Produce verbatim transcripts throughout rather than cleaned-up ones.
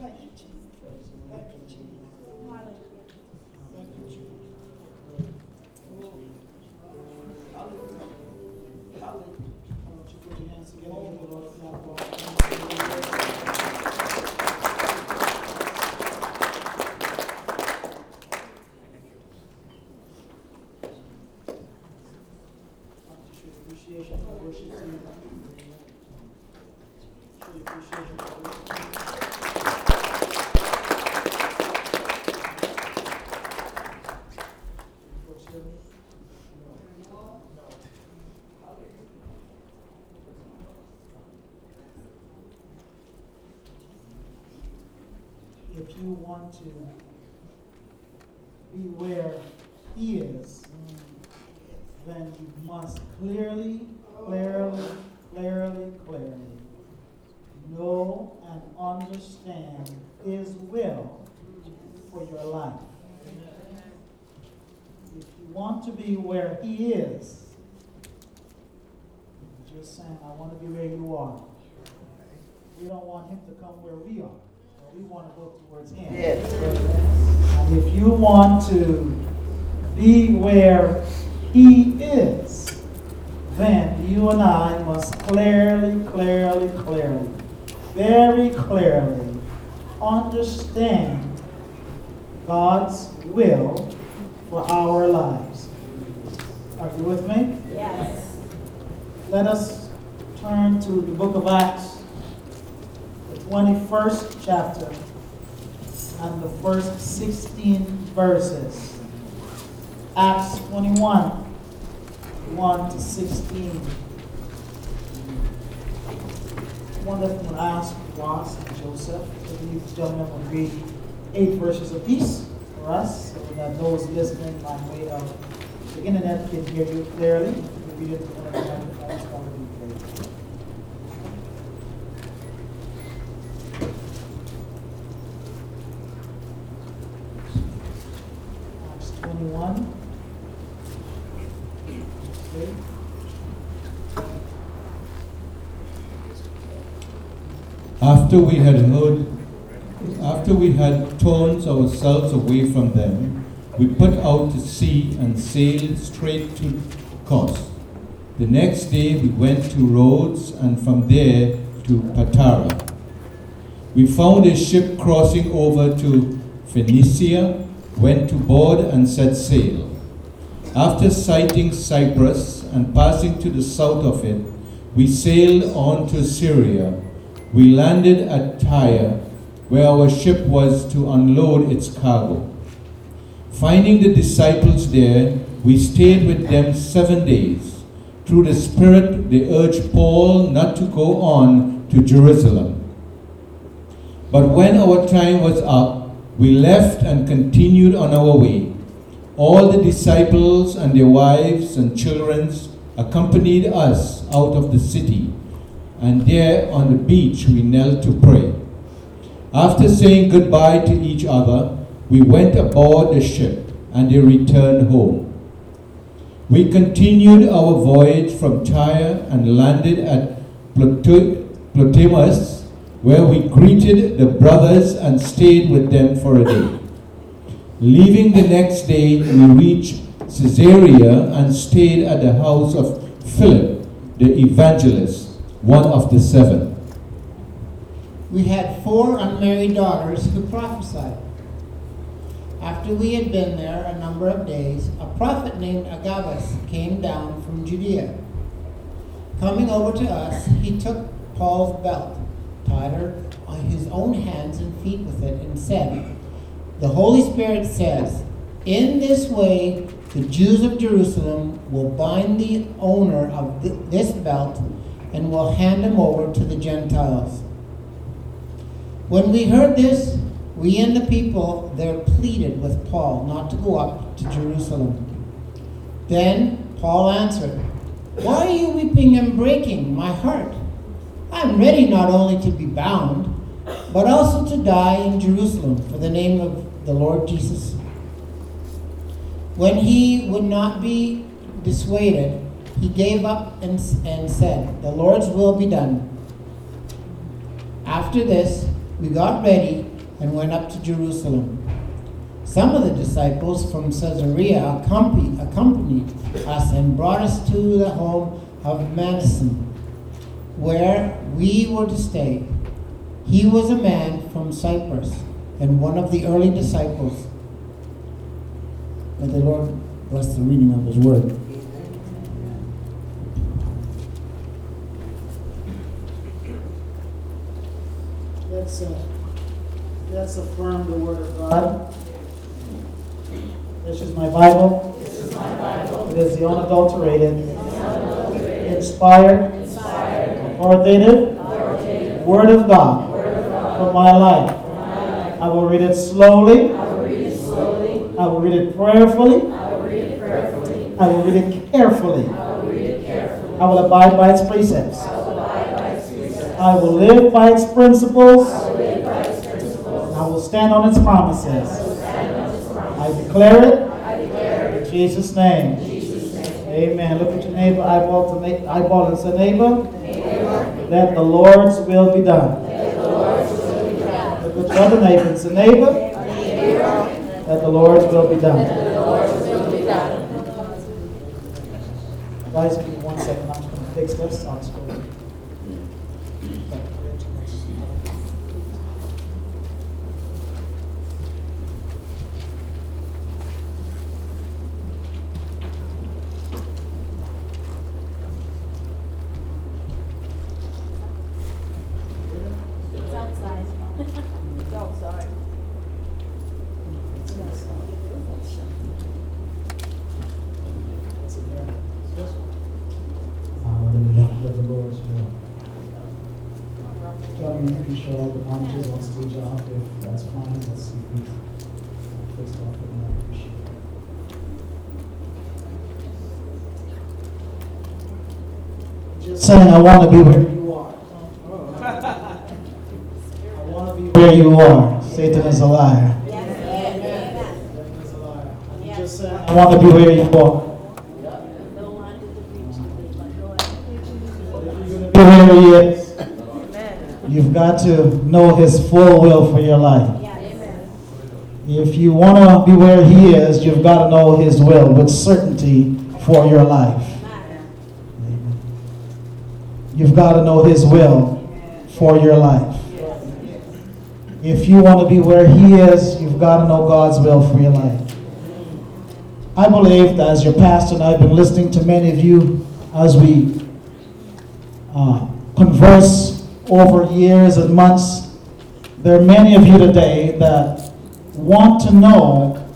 Thank you, Jesus. Thank you, Jesus. Hallelujah. Thank you, Jesus. Hallelujah. Hallelujah. I want you to put your hands together and give the Lord a clap of appreciation for worship team. Show your appreciation for worship team. Folks hear me? No. No. If you want to be where He is, then you must clearly, clearly, clearly, clearly know and understand His will for your life. If you want to be where He is, just saying, I want to be where you are. We don't want Him to come where we are. We want to go towards Him. Yes. And if you want to be where He is, then you and I must clearly, clearly, clearly, very clearly understand God's will for our lives. Are you with me? Yes. Let us turn to the book of Acts, the twenty-first chapter, and the first sixteen verses. Acts twenty-one, one to sixteen. I wonder if I'm going to ask Ross and Joseph if these gentlemen will read eight verses apiece for us, so that those listening by way of the internet can hear you clearly. If you read it to one of the microphones, that would be great. Acts twenty-one. After we had heard, after we had torn ourselves away from them, we put out to sea and sailed straight to Kos. The next day we went to Rhodes and from there to Patara. We found a ship crossing over to Phoenicia, went to board and set sail. After sighting Cyprus and passing to the south of it, we sailed on to Syria. We landed at Tyre, where our ship was to unload its cargo. Finding the disciples there, we stayed with them seven days. Through the Spirit, they urged Paul not to go on to Jerusalem. But when our time was up, we left and continued on our way. All the disciples and their wives and children accompanied us out of the city, and there on the beach we knelt to pray. After saying goodbye to each other, we went aboard the ship, and they returned home. We continued our voyage from Tyre and landed at Ptolemais, where we greeted the brothers and stayed with them for a day. Leaving the next day, we reached Caesarea and stayed at the house of Philip, the evangelist, one of the seven. We had four unmarried daughters who prophesied. After we had been there a number of days, a prophet named Agabus came down from Judea. Coming over to us, he took Paul's belt, tied her on his own hands and feet with it, and said, "The Holy Spirit says, in this way the Jews of Jerusalem will bind the owner of th- this belt and will hand him over to the Gentiles." When we heard this, we and the people there pleaded with Paul not to go up to Jerusalem. Then Paul answered, "Why are you weeping and breaking my heart? I am ready not only to be bound, but also to die in Jerusalem for the name of the Lord Jesus." When he would not be dissuaded, he gave up and, and said, "The Lord's will be done." After this, we got ready and went up to Jerusalem. Some of the disciples from Caesarea accompanied, accompanied us and brought us to the home of Mnason, where we were to stay. He was a man from Cyprus and one of the early disciples. May the Lord bless the reading of his word. Let's, uh, let's affirm the word of God. This is my Bible. This is my Bible. It is the unadulterated, It is unadulterated, inspired, inspired, authoritative authoritative Word of God Word of God for my life. for my life. I will read it slowly. I will read it slowly. I will read it prayerfully. I will read it prayerfully. I will read it carefully. I will read it carefully. I will abide by its precepts. I will abide by its precepts. I will live by its principles. I will live by its principles. I will stand on its promises. I will stand on its promises. I declare it I declare it in Jesus' name. in Jesus' name. Amen. Look at your neighbor, eyeball to na- eyeball and say, neighbor, Neighbor, that the Lord's will be done. let the Lord's will be done. Look at your other neighbor and say, neighbor, Neighbor, that the Lord's will be done. let the Lord's will be done. Guys, give me one second. I'm just going to fix this. I'll just go. It's outside. It's outside. Hallelujah. Let the Lord's will. John, you can show all the monitors on stage out if that's fine. Let's see if we fix it off with another machine. Just saying, I want to be where you are. I want to be where you are. Satan is a liar. Satan is a liar. I'm just saying, I want to be where you are. Be where he is. You've got to know his full will for your life. If you want to be where he is, you've got to know his will with certainty for your life. You've got to know his will for your life. If you want to be where he is, you've got to know God's will for your life. I believe that as your pastor, and I've been listening to many of you as we uh, converse over years and months, there are many of you today that want to know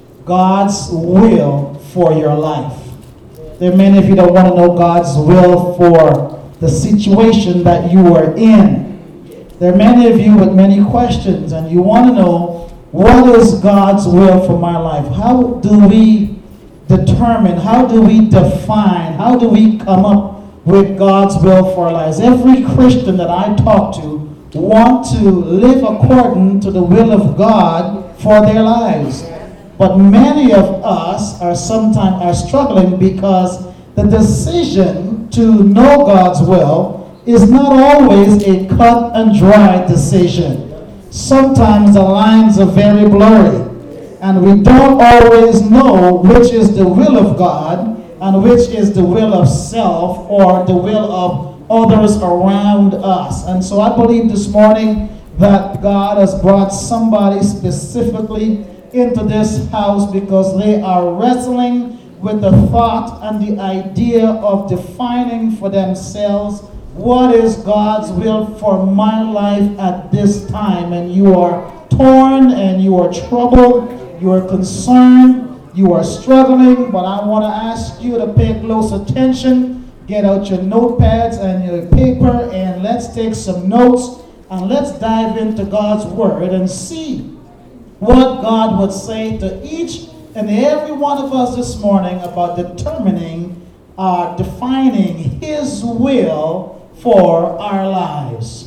God's will for your life. There are many of you that want to know God's will for the situation that you are in. There are many of you with many questions, and you want to know, what is God's will for my life? How do we determine, how do we define, how do we come up with God's will for our lives? Every Christian that I talk to want to live according to the will of God for their lives. But many of us are sometimes are struggling because the decision to know God's will is not always a cut and dry decision. Sometimes the lines are very blurry, and we don't always know which is the will of God and which is the will of self or the will of others around us. And so I believe this morning that God has brought somebody specifically into this house because they are wrestling with the thought and the idea of defining for themselves what is God's will for my life at this time. And you are torn and you are troubled, you are concerned, you are struggling, but I want to ask you to pay close attention. Get out your notepads and your paper and let's take some notes and let's dive into God's word and see what God would say to each and every one of us this morning about determining, uh, defining his will for our lives.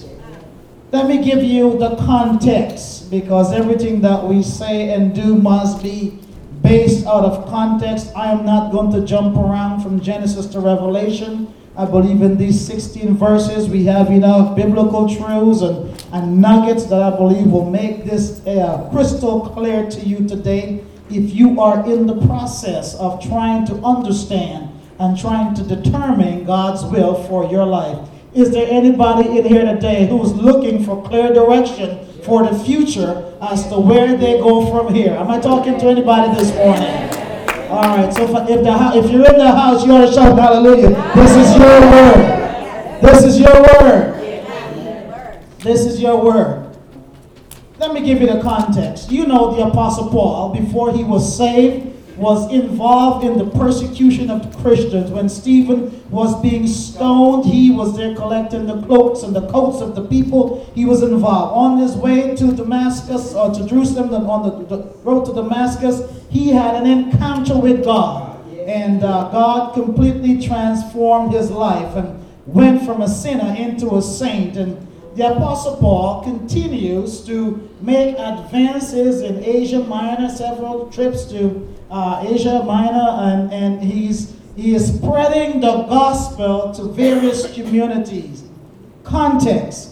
Let me give you the context, because everything that we say and do must be based out of context. I am not going to jump around from Genesis to Revelation. I believe in these sixteen verses we have enough biblical truths and and nuggets that I believe will make this uh, crystal clear to you today if you are in the process of trying to understand and trying to determine God's will for your life. Is there anybody in here today who's looking for clear direction for the future as to where they go from here? Am I talking to anybody this morning? All right, so if, if, the, if you're in the house, you ought to shout hallelujah. This is your word. This is your word. This is your word. Let me give you the context. You know the Apostle Paul, before he was saved, was involved in the persecution of the Christians. When Stephen was being stoned, he was there collecting the cloaks and the coats of the people. He was involved. On his way to Damascus, or to Jerusalem, on the, the road to Damascus, he had an encounter with God. And uh, God completely transformed his life and went from a sinner into a saint. And the Apostle Paul continues to make advances in Asia Minor, several trips to uh, Asia Minor, and, and he's, he is spreading the gospel to various communities. Context.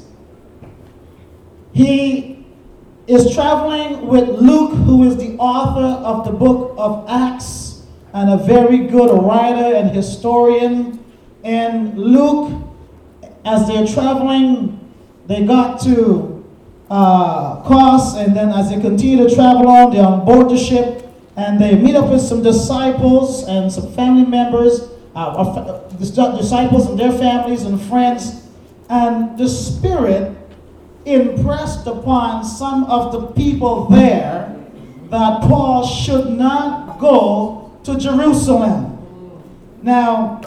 He is traveling with Luke, who is the author of the book of Acts and a very good writer and historian. And Luke, as they're traveling, they got to uh, Kos, and then as they continue to travel on, they're on board the ship, and they meet up with some disciples and some family members, uh, disciples and their families and friends, and the Spirit impressed upon some of the people there that Paul should not go to Jerusalem. Now,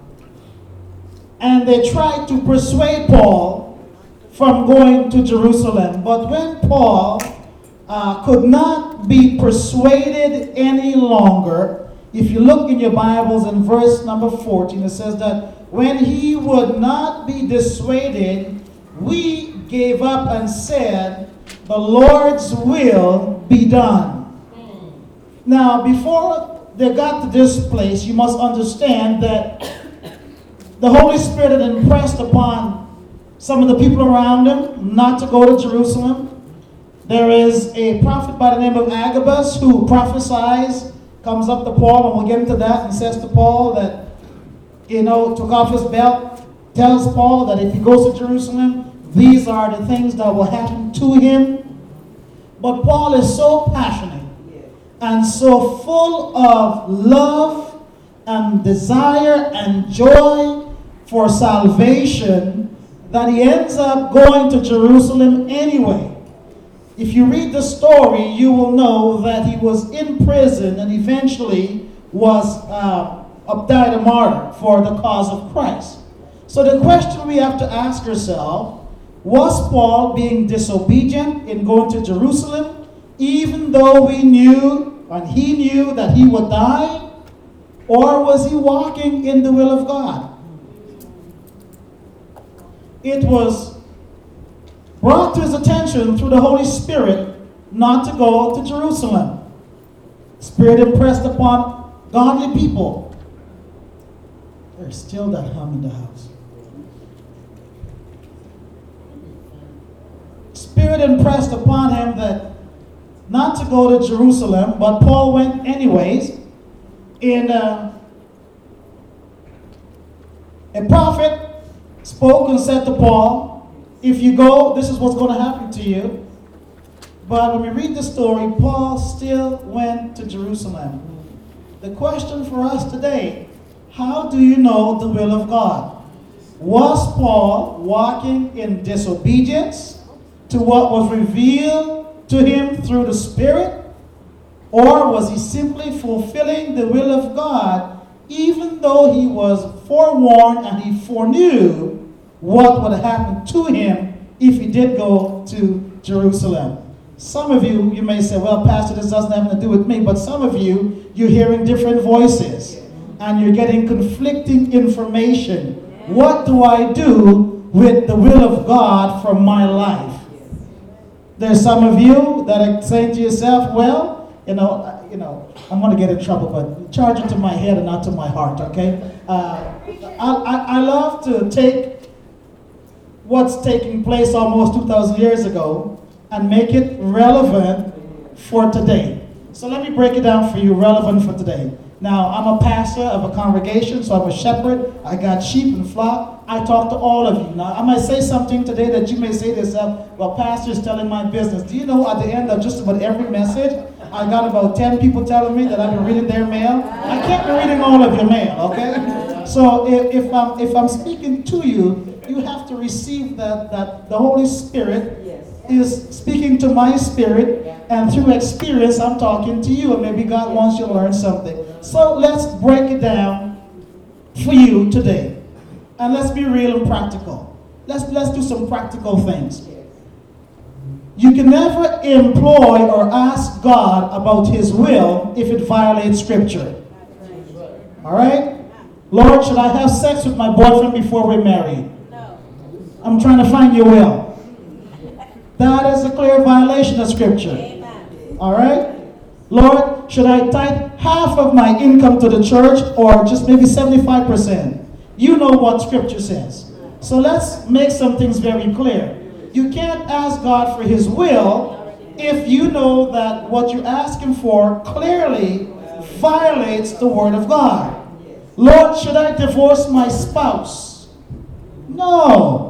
and they tried to persuade Paul from going to Jerusalem. But when Paul uh, could not be persuaded any longer, if you look in your Bibles in verse number fourteen, it says that when he would not be dissuaded, we gave up and said, the Lord's will be done. Now, before they got to this place, you must understand that the Holy Spirit had impressed upon some of the people around him not to go to Jerusalem. There is a prophet by the name of Agabus who prophesies, comes up to Paul, and we'll get into that, and says to Paul that, you know, took off his belt, tells Paul that if he goes to Jerusalem, these are the things that will happen to him. But Paul is so passionate and so full of love and desire and joy for salvation that he ends up going to Jerusalem anyway. If you read the story, you will know that he was in prison and eventually was uh, died a martyr for the cause of Christ. So the question we have to ask ourselves, was Paul being disobedient in going to Jerusalem, even though we knew and he knew that he would die? Or was he walking in the will of God? It was brought to his attention through the Holy Spirit not to go to Jerusalem. Spirit impressed upon godly people. There's still that hum in the house. Spirit impressed upon him that not to go to Jerusalem, but Paul went anyways. And uh, a prophet spoke and said to Paul, if you go, this is what's going to happen to you. But when we read the story, Paul still went to Jerusalem. The question for us today, how do you know the will of God? Was Paul walking in disobedience to what was revealed to him through the Spirit? Or was he simply fulfilling the will of God, even though he was forewarned and he foreknew what would happen to him if he did go to Jerusalem? Some of you, you may say, well, Pastor, this doesn't have to do with me. But some of you, you're hearing different voices and you're getting conflicting information. What do I do with the will of God for my life? There's some of you that are saying to yourself, well, you know, you know, I'm going to get in trouble, but charge it to my head and not to my heart, okay? Uh, I, I, I love to take what's taking place almost two thousand years ago and make it relevant for today. So let me break it down for you, relevant for today. Now, I'm a pastor of a congregation, so I'm a shepherd. I got sheep and flock. I talk to all of you. Now, I might say something today that you may say to yourself, well, pastor is telling my business. Do you know at the end of just about every message, I got about ten people telling me that I've been reading their mail? I can't be reading all of your mail, okay? So if, if, I'm, if I'm speaking to you, you have to receive that, that the Holy Spirit is speaking to my spirit, and through experience, I'm talking to you, and maybe God wants you to learn something. So let's break it down for you today. And let's be real and practical. Let's, let's do some practical things. You can never employ or ask God about His will if it violates Scripture. All right? Lord, should I have sex with my boyfriend before we're married? No. I'm trying to find your will. That is a clear violation of Scripture. Amen. All right? Lord, should I tithe half of my income to the church or just maybe seventy-five percent? You know what Scripture says. So let's make some things very clear. You can't ask God for His will if you know that what you're asking for clearly violates the Word of God. Lord, should I divorce my spouse? No.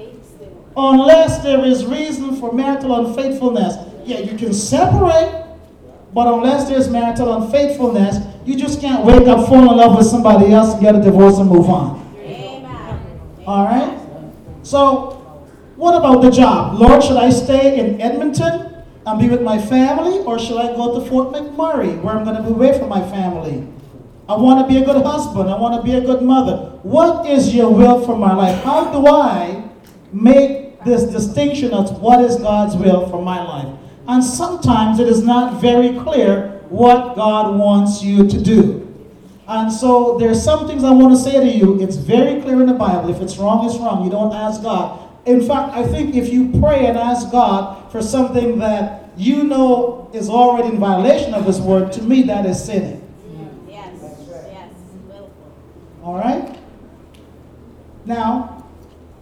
Unless there is reason for marital unfaithfulness. Yeah, you can separate, but unless there's marital unfaithfulness, you just can't wake up, fall in love with somebody else, and get a divorce and move on. Amen. All right? So, what about the job? Lord, should I stay in Edmonton and be with my family, or should I go to Fort McMurray, where I'm going to be away from my family? I want to be a good husband. I want to be a good mother. What is your will for my life? How do I make this distinction of what is God's will for my life? And sometimes it is not very clear what God wants you to do. And so there's some things I want to say to you. It's very clear in the Bible. If it's wrong, it's wrong. You don't ask God. In fact, I think if you pray and ask God for something that you know is already in violation of His word, to me that is sinning. Yes. Yes. Willful. All right? Now,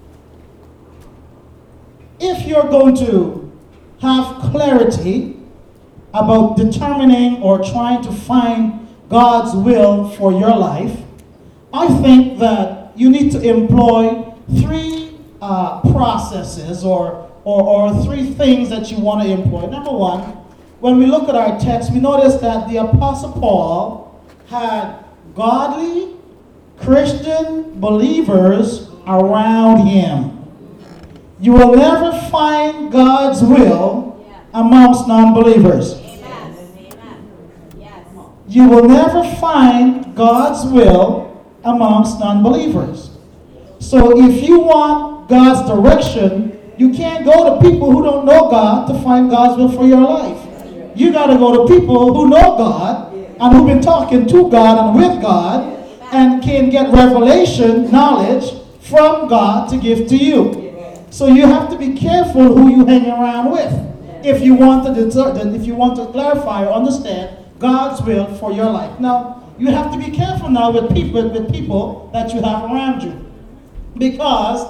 if you're going to have clarity about determining or trying to find God's will for your life, I think that you need to employ three uh, processes or, or, or three things that you want to employ. Number one, when we look at our text, we notice that the Apostle Paul had godly Christian believers around him. You will never find God's will amongst non-believers. Amen. Amen. Yes. You will never find God's will amongst non-believers. So if you want God's direction, you can't go to people who don't know God to find God's will for your life. You got to go to people who know God and who've been talking to God and with God and can get revelation, knowledge from God to give to you. So you have to be careful who you hang around with if you want to deter, if you want to clarify or understand God's will for your life. Now, you have to be careful now with people with people that you have around you, because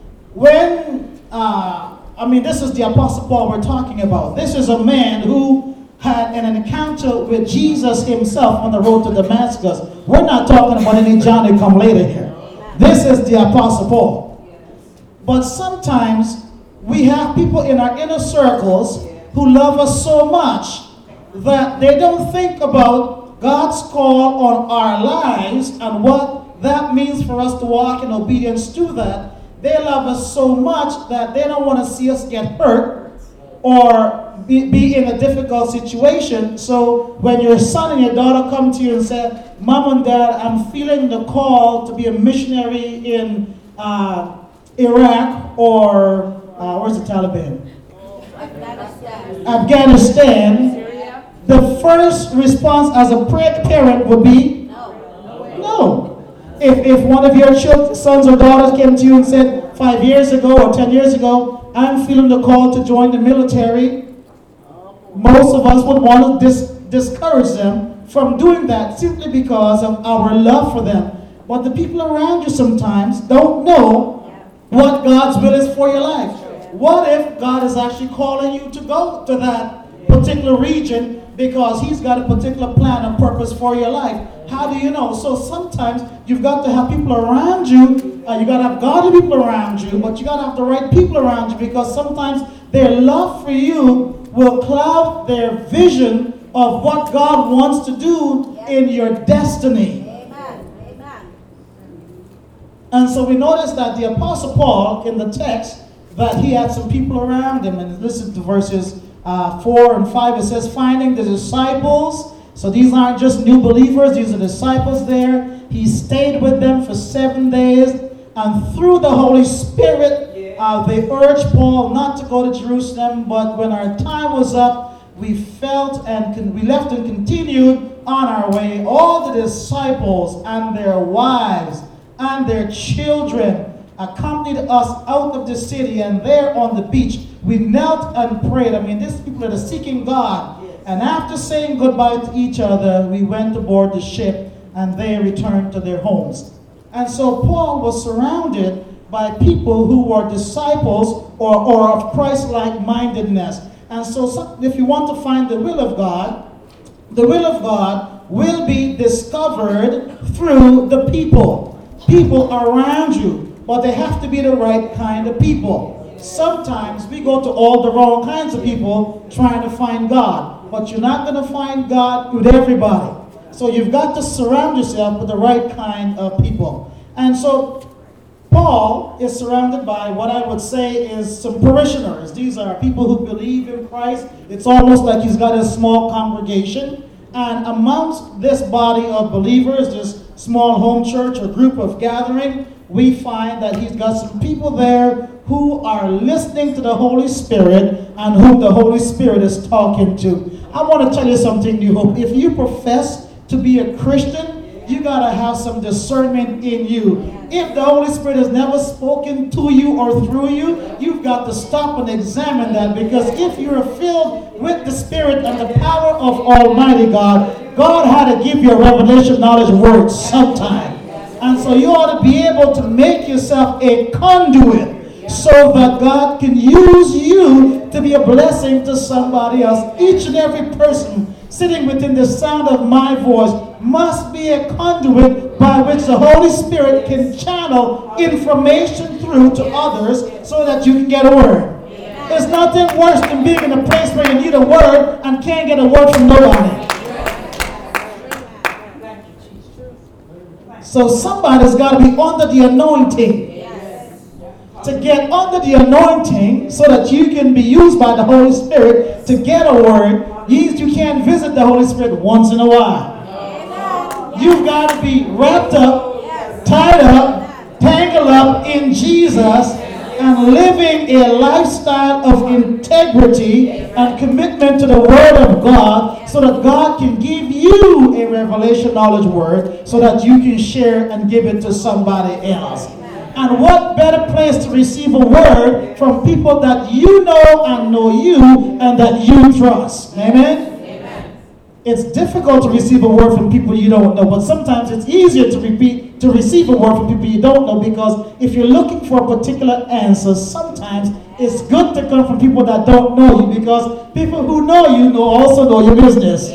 when uh, I mean, this is the Apostle Paul we're talking about. This is a man who had an encounter with Jesus himself on the road to Damascus. We're not talking about any Johnny come later here. This is the Apostle Paul. But sometimes we have people in our inner circles who love us so much that they don't think about God's call on our lives and what that means for us to walk in obedience to that. They love us so much that they don't want to see us get hurt or be, be in a difficult situation. So when your son and your daughter come to you and say, Mom and Dad, I'm feeling the call to be a missionary in uh, Iraq or, uh, where's the Taliban? Afghanistan. Afghanistan. Syria. The first response as a parent would be, No. no. If, if one of your children, sons or daughters came to you and said, five years ago or ten years ago, I'm feeling the call to join the military, most of us would want to dis- discourage them from doing that simply because of our love for them. But the people around you sometimes don't know what God's will is for your life. What if God is actually calling you to go to that particular region because he's got a particular plan and purpose for your life? How do you know? So sometimes you've got to have people around you. Uh, you got to have godly people around you, but you got to have the right people around you, because sometimes their love for you will cloud their vision of what God wants to do in your destiny. Amen. Amen. And so we notice that the Apostle Paul, in the text, that he had some people around him. And listen to verses uh, four and five. It says, finding the disciples. So these aren't just new believers. These are disciples there. He stayed with them for seven days. And through the Holy Spirit, uh, they urged Paul not to go to Jerusalem. But when our time was up, we felt and con- we left and continued on our way. All the disciples and their wives and their children accompanied us out of the city, and there on the beach we knelt and prayed. I mean, these people that are seeking God. Yes. And after saying goodbye to each other, we went aboard the ship and they returned to their homes. And so Paul was surrounded by people who were disciples or, or of Christ-like mindedness. And so, so if you want to find the will of God, the will of God will be discovered through the people. People around you. But they have to be the right kind of people. Sometimes we go to all the wrong kinds of people trying to find God. But you're not going to find God with everybody. So you've got to surround yourself with the right kind of people. And so Paul is surrounded by what I would say is some parishioners. These are people who believe in Christ. It's almost like he's got a small congregation. And amongst this body of believers, this small home church or group of gathering, we find that he's got some people there who are listening to the Holy Spirit and whom the Holy Spirit is talking to. I want to tell you something, New Hope. If you profess to be a Christian, you got to have some discernment in you. If the Holy Spirit has never spoken to you or through you, you've got to stop and examine that, because if you're filled with the Spirit and the power of Almighty God, God had to give you a revelation knowledge word sometime. And so you ought to be able to make yourself a conduit so that God can use you to be a blessing to somebody else. Each and every person sitting within the sound of my voice must be a conduit by which the Holy Spirit can channel information through to others so that you can get a word. There's nothing worse than being in a place where you need a word and can't get a word from nobody. So somebody's got to be under the anointing. Yes. To get under the anointing so that you can be used by the Holy Spirit to get a word, you, you can't visit the Holy Spirit once in a while. Amen. You've got to be wrapped up, yes, tied up, tangled up in Jesus, and living a lifestyle of integrity and commitment to the Word of God, so that God can give you a revelation knowledge word so that you can share and give it to somebody else. And what better place to receive a word from people that you know and know you and that you trust. Amen? It's difficult to receive a word from people you don't know, but sometimes it's easier to repeat to receive a word from people you don't know, because if you're looking for a particular answer, sometimes it's good to come from people that don't know you, because people who know you know also know your business.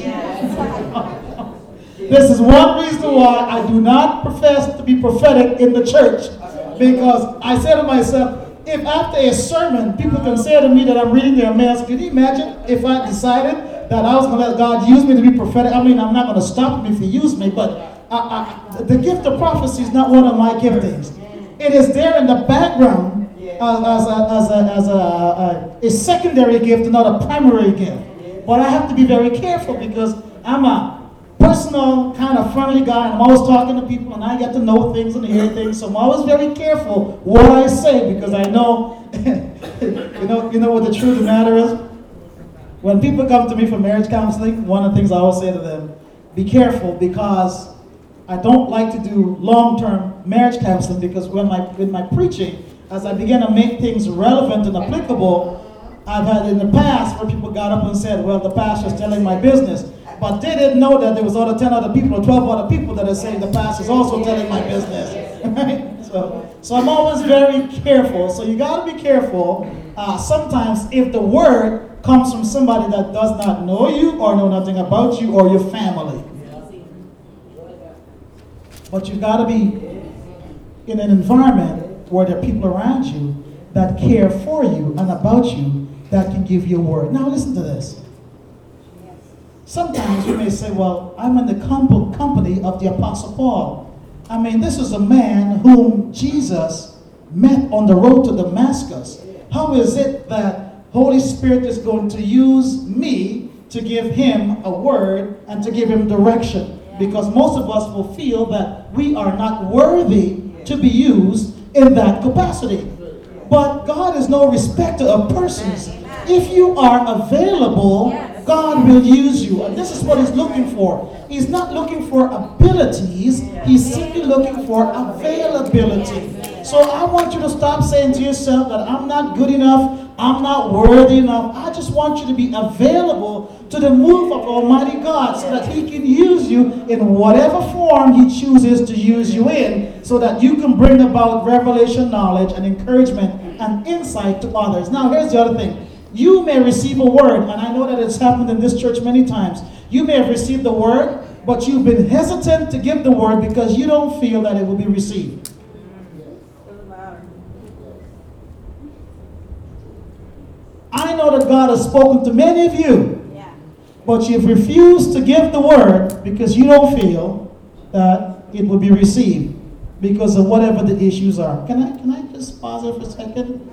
This is one reason why I do not profess to be prophetic in the church, because I say to myself, if after a sermon people can say to me that I'm reading their mails, can you imagine if I decided that I was going to let God use me to be prophetic? I mean, I'm not going to stop him if he used me, but I, I, the gift of prophecy is not one of my giftings. It is there in the background uh, as, a, as, a, as a, a, a secondary gift and not a primary gift. But I have to be very careful, because I'm a personal, kind of friendly guy, and I'm always talking to people, and I get to know things and hear things, so I'm always very careful what I say, because I know, you know, you know what the truth of the matter is? When people come to me for marriage counseling, one of the things I always say to them, be careful, because I don't like to do long-term marriage counseling, because when my, with my preaching, as I begin to make things relevant and applicable, I've had in the past where people got up and said, well, the pastor's telling my business. But they didn't know that there was other ten other people or twelve other people that are saying the pastor's also telling my business. Right? So So I'm always very careful. So you got to be careful. Uh, sometimes if the word comes from somebody that does not know you or know nothing about you or your family. But you've got to be in an environment where there are people around you that care for you and about you that can give you a word. Now listen to this. Sometimes you may say, well, I'm in the com- company of the Apostle Paul. I mean, this is a man whom Jesus met on the road to Damascus. How is it that Holy Spirit is going to use me to give him a word and to give him direction? Because most of us will feel that we are not worthy to be used in that capacity. But God is no respecter of persons. If you are available, God will use you. And this is what he's looking for. He's not looking for abilities. He's simply looking for availability. So I want you to stop saying to yourself that I'm not good enough. I'm not worthy enough. I just want you to be available to the move of Almighty God so that he can use you in whatever form he chooses to use you in so that you can bring about revelation knowledge and encouragement and insight to others. Now, here's the other thing. You may receive a word, and I know that it's happened in this church many times. You may have received the word, but you've been hesitant to give the word because you don't feel that it will be received. I know that God has spoken to many of you, yeah. But you've refused to give the word because you don't feel that it will be received because of whatever the issues are. Can I, can I just pause there for a second?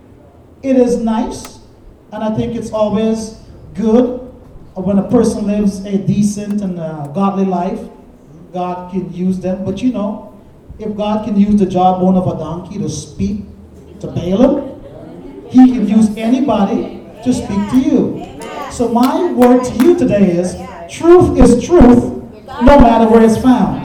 It is nice, and I think it's always good when a person lives a decent and uh, godly life. God can use them, but you know, if God can use the jawbone of a donkey to speak to Balaam, he can use anybody to speak to you. So my word to you today is, truth is truth no matter where it's found.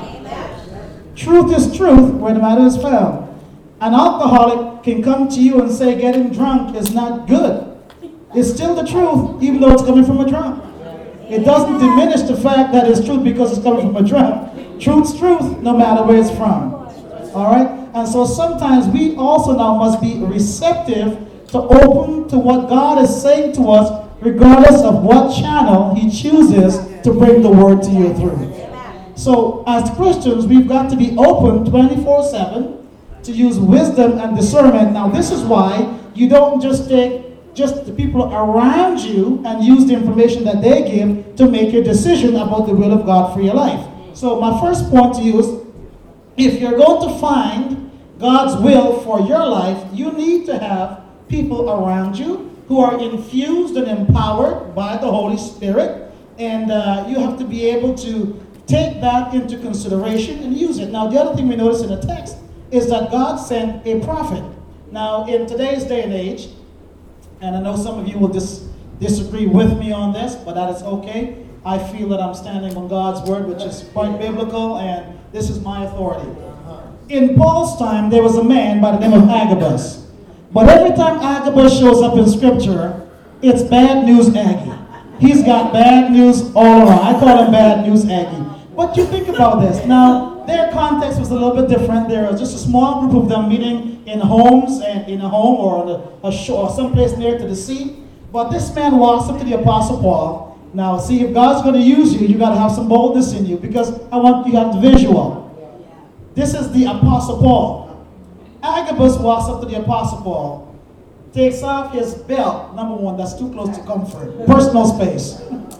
Truth is truth where no matter it's found. An alcoholic can come to you and say getting drunk is not good. It's still the truth even though it's coming from a drunk. It doesn't diminish the fact that it's truth because it's coming from a drunk. Truth's truth no matter where it's from. All right? And so sometimes we also now must be receptive to open to what God is saying to us, regardless of what channel he chooses to bring the word to you through. So as Christians, we've got to be open twenty-four seven to use wisdom and discernment. Now this is why you don't just take just the people around you and use the information that they give to make your decision about the will of God for your life. So my first point to you is, if you're going to find God's will for your life, you need to have people around you who are infused and empowered by the Holy Spirit, and uh, you have to be able to take that into consideration and use it. Now, the other thing we notice in the text is that God sent a prophet. Now, in today's day and age, and I know some of you will dis- disagree with me on this, but that is okay. I feel that I'm standing on God's word, which is quite biblical, and this is my authority. In Paul's time, there was a man by the name of Agabus. But every time Agabus shows up in Scripture, it's bad news Aggie. He's got bad news all around. I call him bad news Aggie. But you think about this. Now, their context was a little bit different. There was just a small group of them meeting in homes and in a home or on a, a shore or someplace near to the sea. But this man walks up to the Apostle Paul. Now, see, if God's going to use you, you got to have some boldness in you because I want you to have the visual. This is the Apostle Paul. Agabus walks up to the Apostle Paul, takes off his belt. Number one, that's too close to comfort. Personal space.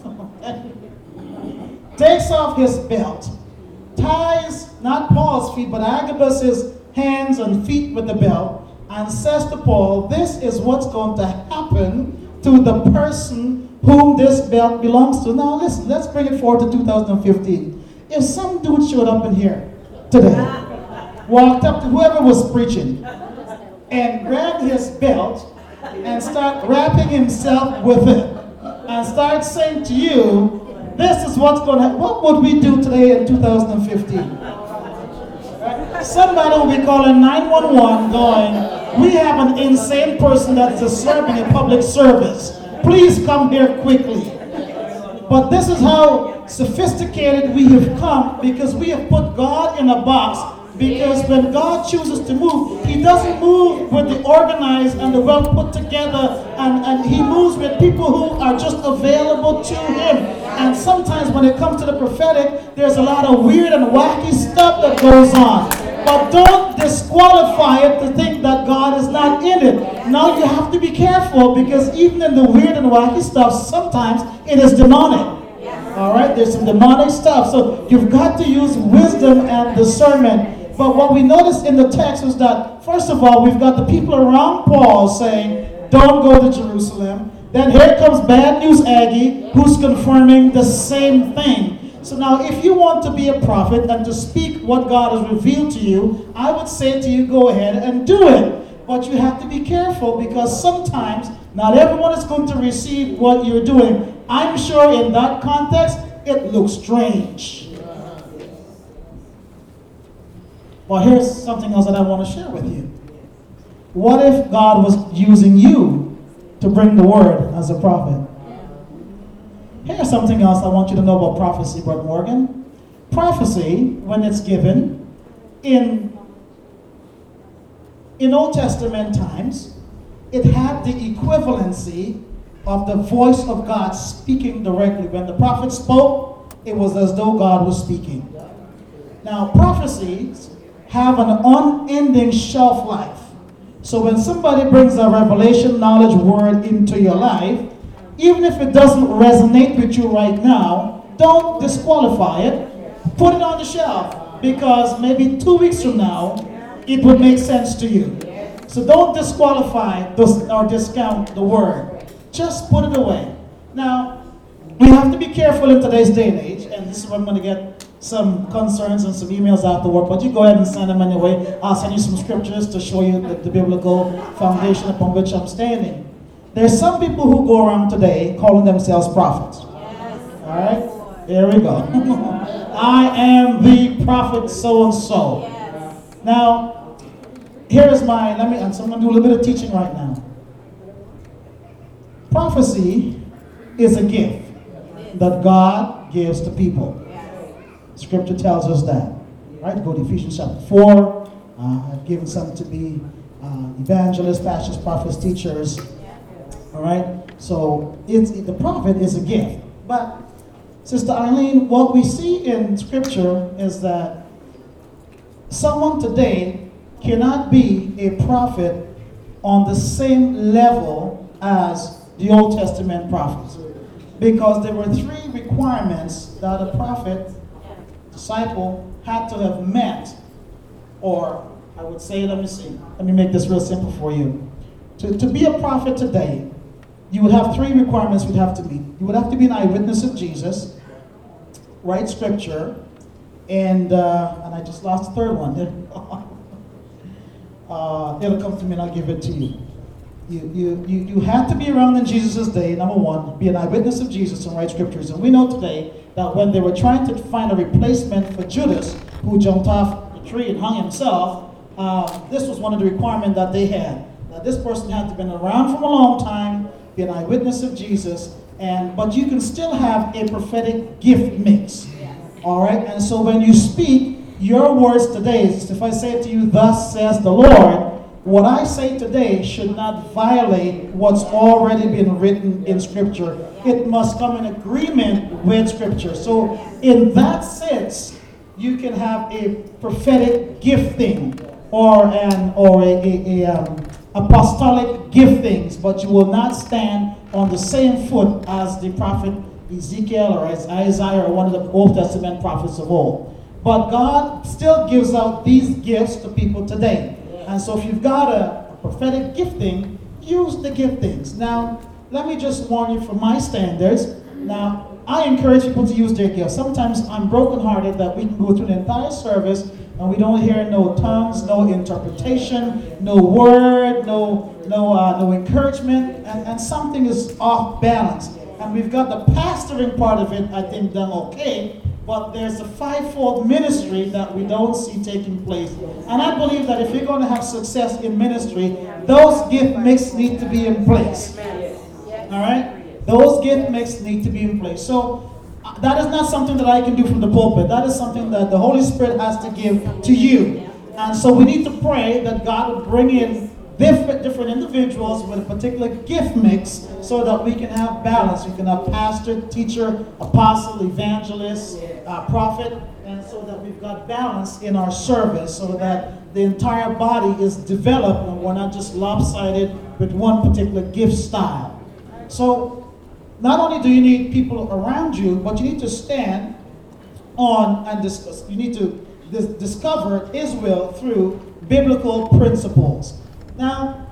Takes off his belt, ties not Paul's feet, but Agabus's hands and feet with the belt, and says to Paul, this is what's going to happen to the person whom this belt belongs to. Now listen, let's bring it forward to two thousand fifteen. If some dude showed up in here today, walked up to whoever was preaching and grabbed his belt and start wrapping himself with it and start saying to you, this is what's going to happen. What would we do today in two thousand fifteen? Somebody will be calling nine one one going, we have an insane person that is serving a public service. Please come here quickly. But this is how sophisticated we have come because we have put God in a box Because when God chooses to move, He doesn't move with the organized and the well put together, and, and He moves with people who are just available to Him. And sometimes when it comes to the prophetic, there's a lot of weird and wacky stuff that goes on. But don't disqualify it to think that God is not in it. Now you have to be careful, because even in the weird and wacky stuff, sometimes it is demonic. All right, there's some demonic stuff. So you've got to use wisdom and discernment. But what we notice in the text is that, first of all, we've got the people around Paul saying, don't go to Jerusalem. Then here comes Bad News Aggie, who's confirming the same thing. So now, if you want to be a prophet and to speak what God has revealed to you, I would say to you, go ahead and do it. But you have to be careful, because sometimes not everyone is going to receive what you're doing. I'm sure in that context, it looks strange. Well, here's something else that I want to share with you. What if God was using you to bring the word as a prophet? Here's something else I want you to know about prophecy, Brother Morgan. Prophecy, when it's given in, in Old Testament times, it had the equivalency of the voice of God speaking directly. When the prophet spoke, it was as though God was speaking. Now, prophecies have an unending shelf life. So when somebody brings a revelation knowledge word into your life, even if it doesn't resonate with you right now, don't disqualify it. Put it on the shelf, because maybe two weeks from now, it would make sense to you. So don't disqualify or discount the word. Just put it away. Now, we have to be careful in today's day and age, and this is where I'm going to get some concerns and some emails afterward, but you go ahead and send them anyway. I'll send you some scriptures to show you the, the biblical foundation upon which I'm standing. There's some people who go around today calling themselves prophets. Yes. All right? There we go. I am the prophet so-and-so. Yes. Now, here is my, let me, and so I'm going to do a little bit of teaching right now. Prophecy is a gift that God gives to people. Scripture tells us that. Right? Go to Ephesians chapter four. Uh, I've given some to be uh, evangelists, pastors, prophets, teachers. All right? So it's, the prophet is a gift. But, Sister Eileen, what we see in Scripture is that someone today cannot be a prophet on the same level as the Old Testament prophets. Because there were three requirements that a prophet, disciple, had to have met. Or, I would say, let me see, let me make this real simple for you. To, to be a prophet today, you would have three requirements you'd have to meet. You would have to be an eyewitness of Jesus, write scripture, and uh, and I just lost the third one. uh, it'll come to me and I'll give it to you. You, you, you, you have to be around in Jesus' day, number one, be an eyewitness of Jesus and write scriptures. And we know today that when they were trying to find a replacement for Judas, who jumped off the tree and hung himself, uh, this was one of the requirements that they had. That this person had to have been around for a long time, be an eyewitness of Jesus, and but you can still have a prophetic gift mix. All right? And so when you speak, your words today, if I say to you, thus says the Lord, what I say today should not violate what's already been written in Scripture. It must come in agreement with Scripture. So in that sense, you can have a prophetic gifting or an or a, a, a um, apostolic giftings, but you will not stand on the same foot as the prophet Ezekiel or as Isaiah or one of the Old Testament prophets of old. But God still gives out these gifts to people today. And so if you've got a, a prophetic gifting, use the giftings. Now, let me just warn you from my standards. Now, I encourage people to use their gifts. Sometimes I'm brokenhearted that we can go through the entire service and we don't hear no tongues, no interpretation, no word, no no uh, no encouragement, and, and something is off balance. And we've got the pastoring part of it, I think, done okay. But there's a fivefold ministry that we don't see taking place. And I believe that if you're going to have success in ministry, those gift mix need to be in place. All right? Those gift mix need to be in place. So uh, that is not something that I can do from the pulpit. That is something that the Holy Spirit has to give to you. And so we need to pray that God would bring in different, different individuals with a particular gift mix so that we can have balance. We can have pastor, teacher, apostle, evangelist, uh, prophet, and so that we've got balance in our service so that the entire body is developed and we're not just lopsided with one particular gift style. So not only do you need people around you, but you need to stand on and discuss, you need to dis- discover His will through biblical principles. Now,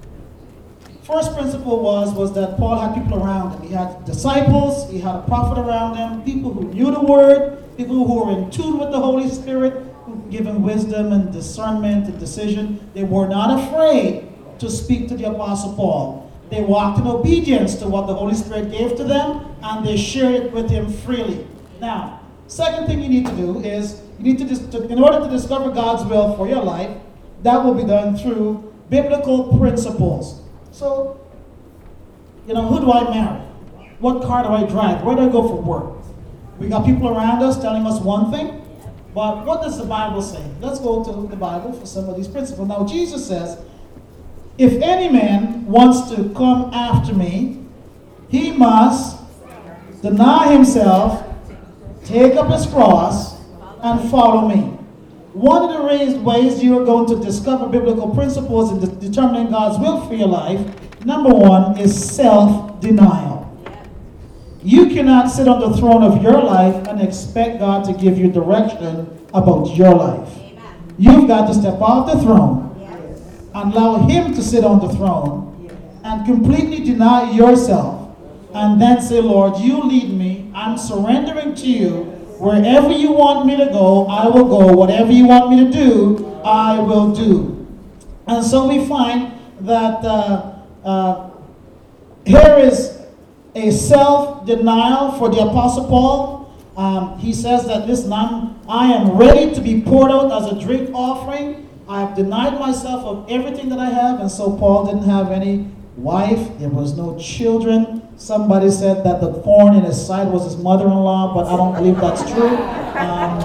first principle was, was that Paul had people around him. He had disciples, he had a prophet around him, people who knew the word, people who were in tune with the Holy Spirit, who could give him wisdom and discernment and decision. They were not afraid to speak to the Apostle Paul. They walked in obedience to what the Holy Spirit gave to them, and they shared it with him freely. Now, second thing you need to do is, you need to, dis- to in order to discover God's will for your life, that will be done through biblical principles. So, you know, who do I marry? What car do I drive? Where do I go for work? We got people around us telling us one thing, but what does the Bible say? Let's go to the Bible for some of these principles. Now, Jesus says, if any man wants to come after me, he must deny himself, take up his cross, and follow me. One of the ways you are going to discover biblical principles in de- determining God's will for your life, number one, is self-denial. You cannot sit on the throne of your life and expect God to give you direction about your life. Amen. You've got to step off the throne and allow Him to sit on the throne and completely deny yourself and then say, Lord, you lead me. I'm surrendering to you. Wherever you want me to go, I will go. Whatever you want me to do, I will do. And so we find that uh, uh, here is a self-denial for the Apostle Paul. Um, he says that, listen, I'm, I am ready to be poured out as a drink offering. I have denied myself of everything that I have. And so Paul didn't have any wife. There was no children. Somebody said that the thorn in his side was his mother-in-law, but I don't believe that's true. Um,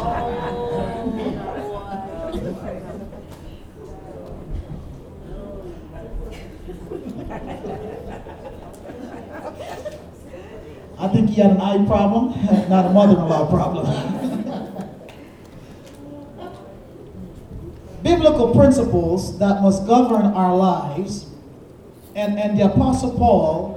I think he had an eye problem, not a mother-in-law problem. Biblical principles that must govern our lives, and, and the Apostle Paul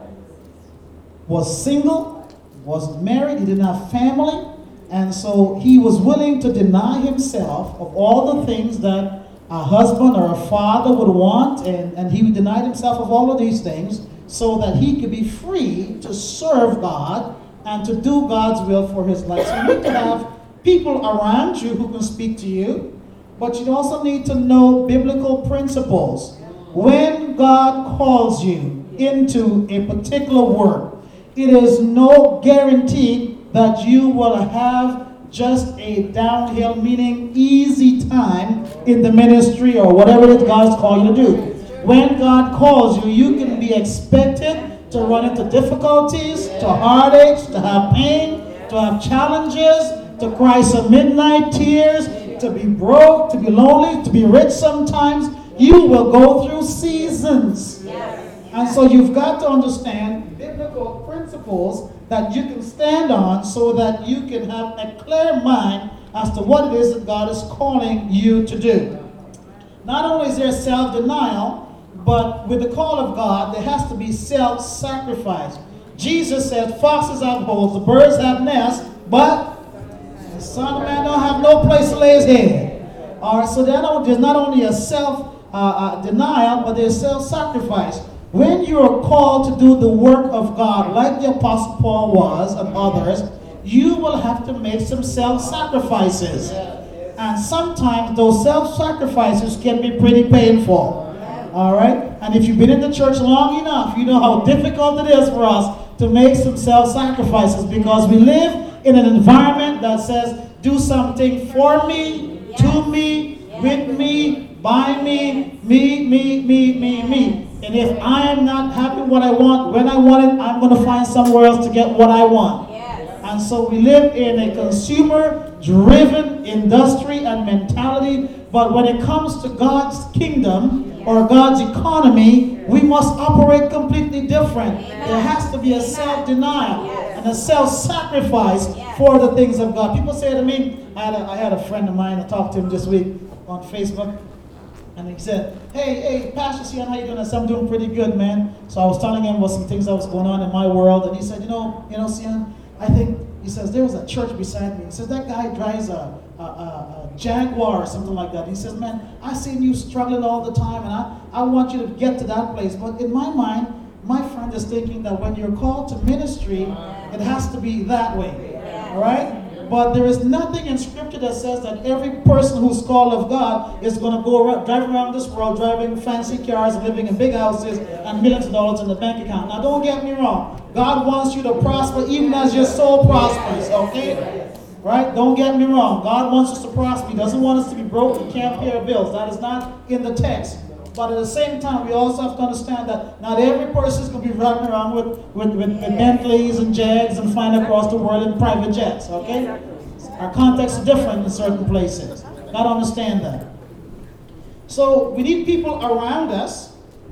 was single, was married, he didn't have family, and so he was willing to deny himself of all the things that a husband or a father would want, and, and he denied himself of all of these things so that he could be free to serve God and to do God's will for his life. So you need to have people around you who can speak to you, but you also need to know biblical principles. When God calls you into a particular work, it is no guarantee that you will have just a downhill, meaning easy time in the ministry or whatever it is God's called you to do. When God calls you, you can be expected to run into difficulties, to heartaches, to have pain, to have challenges, to cry some midnight tears, to be broke, to be lonely, to be rich sometimes. You will go through seasons. And so you've got to understand biblical principles that you can stand on so that you can have a clear mind as to what it is that God is calling you to do. Not only is there self-denial, but with the call of God, there has to be self-sacrifice. Jesus said, foxes have holes, the birds have nests, but the Son of Man don't have no place to lay his head. All right, so there's not only a self-denial, uh, uh, but there's self-sacrifice. When you are called to do the work of God, like the Apostle Paul was and others, you will have to make some self-sacrifices. And sometimes those self-sacrifices can be pretty painful. All right? And if you've been in the church long enough, you know how difficult it is for us to make some self-sacrifices because we live in an environment that says, do something for me, to me, with me, by me, me, me, me, me, me. And if I am not having what I want, when I want it, I'm going to find somewhere else to get what I want. And so we live in a consumer-driven industry and mentality. But when it comes to God's kingdom or God's economy, we must operate completely different. There has to be a self-denial and a self-sacrifice for the things of God. People say to me, I had a, I had a friend of mine, I talked to him this week on Facebook, and he said, hey, hey, Pastor Sion, how you doing? I said, I'm doing pretty good, man. So I was telling him about some things that was going on in my world, and he said, you know, you know, Sion, I think, he says, there was a church beside me. He says, that guy drives a, a, a, a Jaguar or something like that. He says, man, I seen you struggling all the time, and I, I want you to get to that place. But in my mind, my friend is thinking that when you're called to ministry, it has to be that way, all right? But there is nothing in Scripture that says that every person who's called of God is going to go around, drive around this world, driving fancy cars, living in big houses, and millions of dollars in the bank account. Now, don't get me wrong. God wants you to prosper even as your soul prospers, okay? Right? Don't get me wrong. God wants us to prosper. He doesn't want us to be broke and can't pay our bills. That is not in the text. But at the same time, we also have to understand that not every person is going to be running around with, with, with, with Bentleys and Jags and flying across the world in private jets, okay? Our context is different in certain places. Got to understand that. So we need people around us.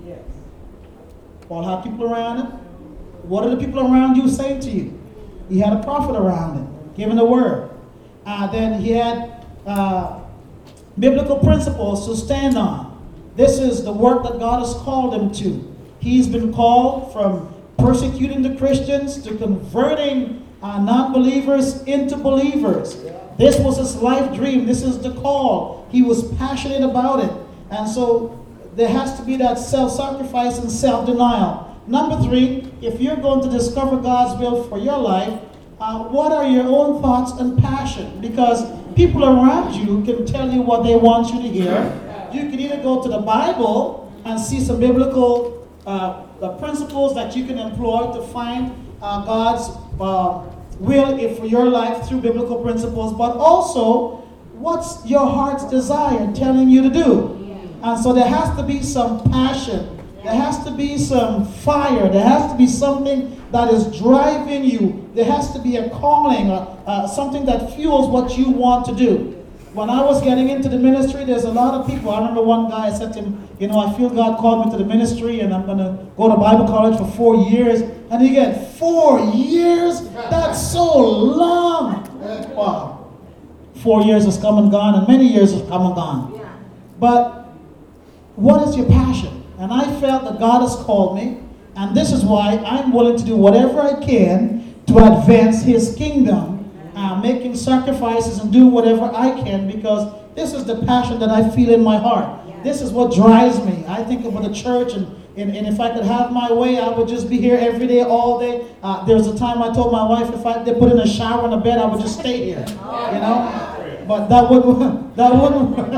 Paul had people around him. What are the people around you saying to you? He had a prophet around him, giving the word. Uh, then he had uh, biblical principles to stand on. This is the work that God has called him to. He's been called from persecuting the Christians to converting uh, non-believers into believers. This was his life dream. This is the call. He was passionate about it. And so there has to be that self-sacrifice and self-denial. Number three, if you're going to discover God's will for your life, uh, what are your own thoughts and passion? Because people around you can tell you what they want you to hear. You can either go to the Bible and see some biblical uh, the principles that you can employ to find uh, God's uh, will if for your life through biblical principles, but also what's your heart's desire telling you to do. And so there has to be some passion. There has to be some fire. There has to be something that is driving you. There has to be a calling, uh, uh, something that fuels what you want to do. When I was getting into the ministry, there's a lot of people. I remember one guy, I said to him, you know, I feel God called me to the ministry and I'm going to go to Bible college for four years. And he get four years? That's so long. Wow. Four years has come and gone, and many years have come and gone. But what is your passion? And I felt that God has called me, and this is why I'm willing to do whatever I can to advance his kingdom. Uh, making sacrifices and do whatever I can, because this is the passion that I feel in my heart. Yeah. This is what drives me. I think about the church, and, and, and if I could have my way, I would just be here every day, all day. Uh, there was a time I told my wife if I they put in a shower in a bed, I would just stay here. Oh. You know, but that wouldn't. That wouldn't. No.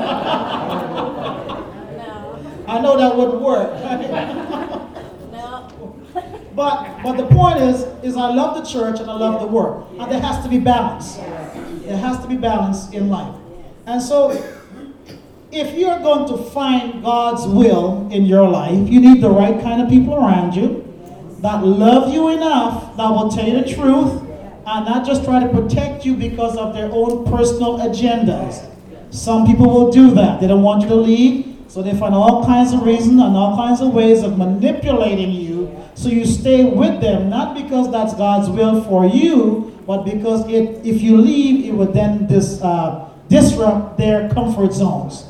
I know that wouldn't work. But but the point is, is I love the church and I love the work. And there has to be balance. There has to be balance in life. And so, if you're going to find God's will in your life, you need the right kind of people around you that love you enough, that will tell you the truth, and not just try to protect you because of their own personal agendas. Some people will do that. They don't want you to leave. So they find all kinds of reasons and all kinds of ways of manipulating you so you stay with them, not because that's God's will for you, but because it, if you leave, it would then dis, uh, disrupt their comfort zones.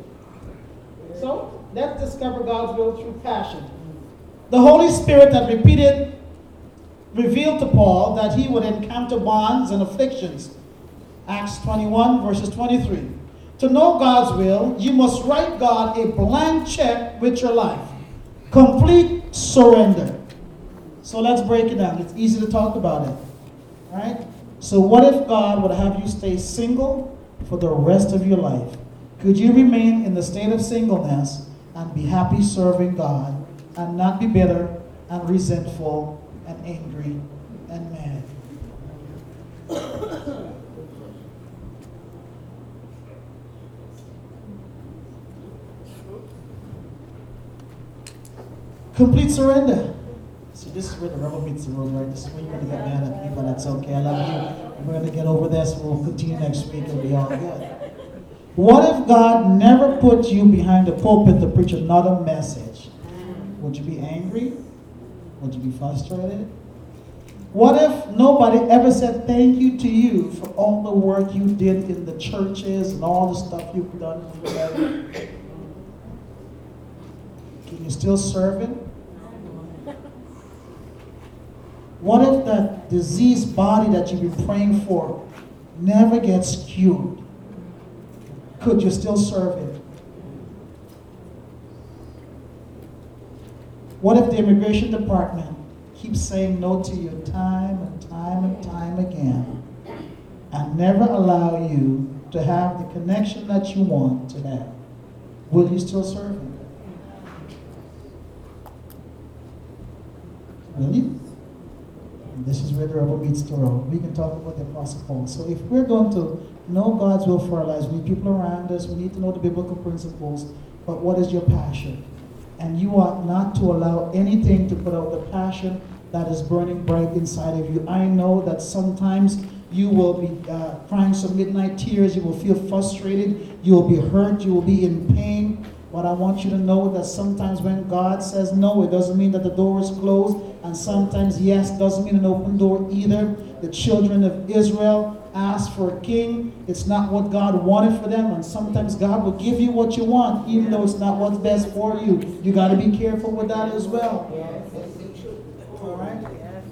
So let's discover God's will through passion. The Holy Spirit had repeated, revealed to Paul that he would encounter bonds and afflictions. Acts twenty-one, verses twenty-three. To know God's will, you must write God a blank check with your life. Complete surrender. So let's break it down. It's easy to talk about it. All right? So what if God would have you stay single for the rest of your life? Could you remain in the state of singleness and be happy serving God and not be bitter and resentful and angry and mad? Complete surrender. this is where the rubber meets the road, right? This is where you're going to get mad at me, but that's okay. I love you. We're going to get over this. We'll continue next week. It'll be all good. What if God never put you behind the pulpit to preach another message? Would you be angry? Would you be frustrated? What if nobody ever said thank you to you for all the work you did in the churches and all the stuff you've done? Can you still serve Him? What if that diseased body that you've been praying for never gets cured? Could you still serve Him? What if the immigration department keeps saying no to you time and time and time again and never allow you to have the connection that you want to have? Will you still serve Him? Will you? And this is where the rubber meets the road. We can talk about the Apostle Paul. So if we're going to know God's will for our lives, we need people around us, we need to know the biblical principles, but what is your passion? And you ought not to allow anything to put out the passion that is burning bright inside of you. I know that sometimes you will be uh, crying some midnight tears, you will feel frustrated, you will be hurt, you will be in pain. But I want you to know that sometimes when God says no, it doesn't mean that the door is closed. And sometimes yes doesn't mean an open door either. The children of Israel asked for a king. It's not what God wanted for them. And sometimes God will give you what you want, even though it's not what's best for you. You got to be careful with that as well. All right?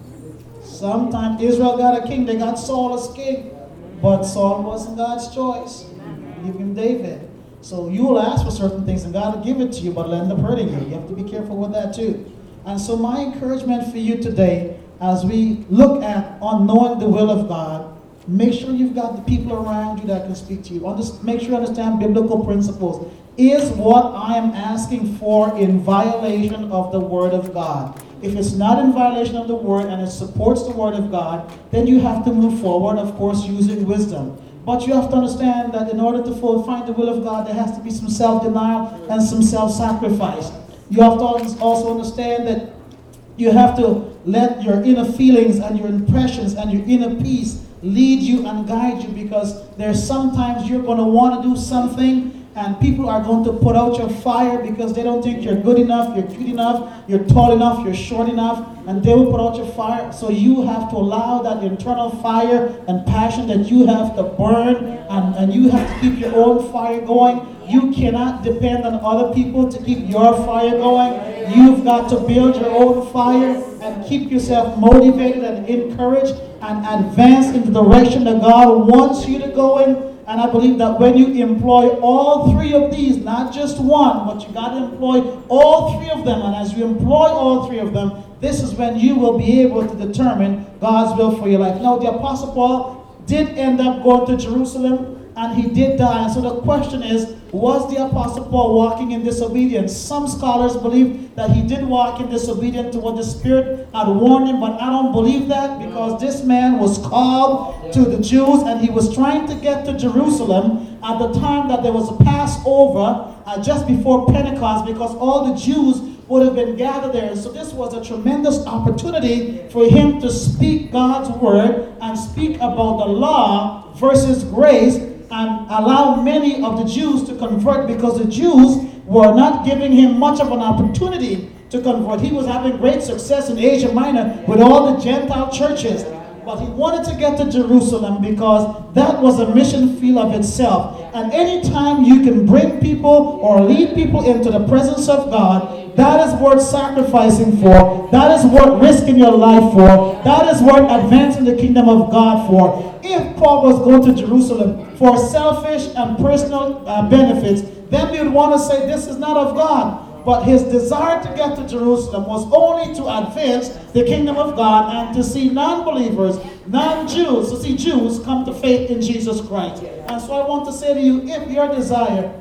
Sometimes Israel got a king. They got Saul as king. But Saul wasn't God's choice. Give him David. So you will ask for certain things and God will give it to you, but it'll end up hurting you. You have to be careful with that too. And so my encouragement for you today, as we look at on knowing the will of God, make sure you've got the people around you that can speak to you. Underst- make sure you understand biblical principles. Is what I am asking for in violation of the Word of God? If it's not in violation of the Word and it supports the Word of God, then you have to move forward, of course, using wisdom. But you have to understand that in order to find the will of God, there has to be some self-denial and some self-sacrifice. You have to also understand that you have to let your inner feelings and your impressions and your inner peace lead you and guide you, because there's sometimes you're going to want to do something and people are going to put out your fire because they don't think you're good enough, you're cute enough, you're tall enough, you're short enough, and they will put out your fire. So you have to allow that internal fire and passion that you have to burn, and, and you have to keep your own fire going. You cannot depend on other people to keep your fire going. You've got to build your own fire and keep yourself motivated and encouraged and advance in the direction that God wants you to go in. And I believe that when you employ all three of these, not just one, but you got to employ all three of them. And as you employ all three of them, this is when you will be able to determine God's will for your life. Now, the Apostle Paul did end up going to Jerusalem, and he did die. And so the question is, was the Apostle Paul walking in disobedience? Some scholars believe that he did walk in disobedience to what the Spirit had warned him, but I don't believe that, because this man was called to the Jews, and he was trying to get to Jerusalem at the time that there was a Passover, uh, just before Pentecost, because all the Jews would have been gathered there. So this was a tremendous opportunity for him to speak God's word and speak about the law versus grace, and allow many of the Jews to convert, because the Jews were not giving him much of an opportunity to convert. He was having great success in Asia Minor with all the Gentile churches. But he wanted to get to Jerusalem because that was a mission field of itself. And anytime you can bring people or lead people into the presence of God, that is worth sacrificing for. That is worth risking your life for. That is worth advancing the kingdom of God for. If Paul was going to Jerusalem for selfish and personal uh, benefits, then we would want to say this is not of God. But his desire to get to Jerusalem was only to advance the kingdom of God and to see non-believers, non-Jews, to see Jews come to faith in Jesus Christ. And so I want to say to you, if your desire